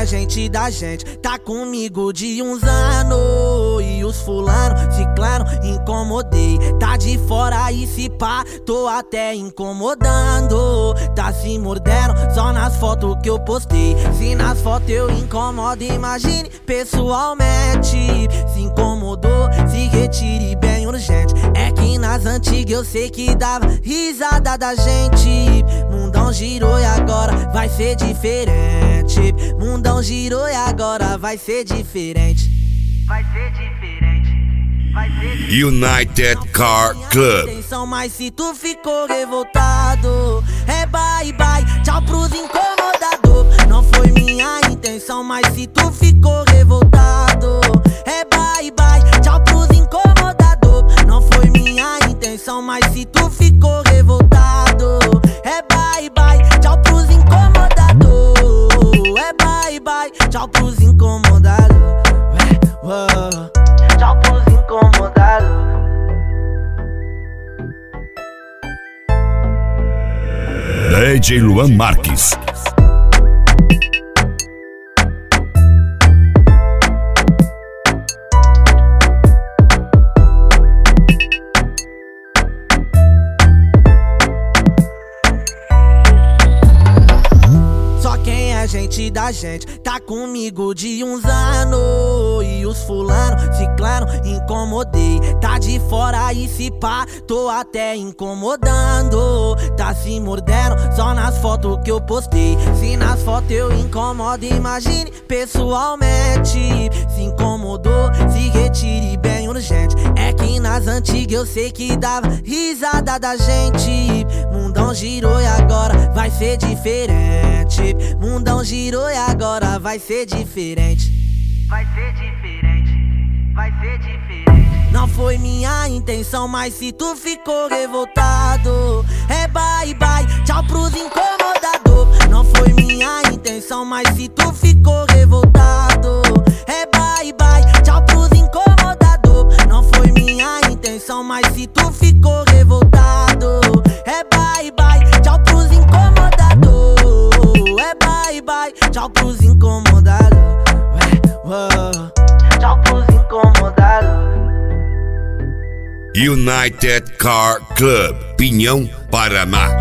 é gente da gente tá comigo de uns anos. E os fulano, ciclano, incomodei. Tá de fora e se pá, tô até incomodando. Tá se mordendo só nas fotos que eu postei. Se nas fotos eu incomodo, imagine pessoalmente. Se incomodou, se retire bem urgente. É que nas antigas eu sei que dava risada da gente. Mundão girou e agora vai ser diferente. Mundão girou e agora vai ser diferente. Vai ser diferente, vai ser diferente. United Car Club. Atenção, mas se tu ficou revoltado, é bye bye, tchau pros incomodador. Não foi minha intenção, mas se tu ficou revoltado, é bye bye, tchau pros incomodador. Não foi minha intenção, mas se tu ficou revoltado, é bye bye, tchau pros incomodador. É bye bye, tchau pros incomodador. Tchau pros incomodados. DJ Luan Marques. Gente da gente tá comigo de uns anos. E os fulano, ciclano, incomodei. Tá de fora e se pá, tô até incomodando. Tá se mordendo só nas fotos que eu postei. Se nas fotos eu incomodo, imagine pessoalmente. Se incomodou, se retire bem urgente. É que nas antigas eu sei que dava risada da gente. Mundão girou e agora vai ser diferente. Mundão girou e agora vai ser diferente. Vai ser diferente, vai ser diferente. Não foi minha intenção, mas se tu ficou revoltado, é bye bye, tchau pros incomodador. Não foi minha intenção, mas se tu ficou revoltado, é bye bye, tchau pros incomodador. Não foi minha intenção, mas se tu ficou revoltado, é bye bye, tchau pros incomodador. É bye bye, tchau pros incomodados. Tchau pros incomodados. United Car Club, Pinhão, Paraná.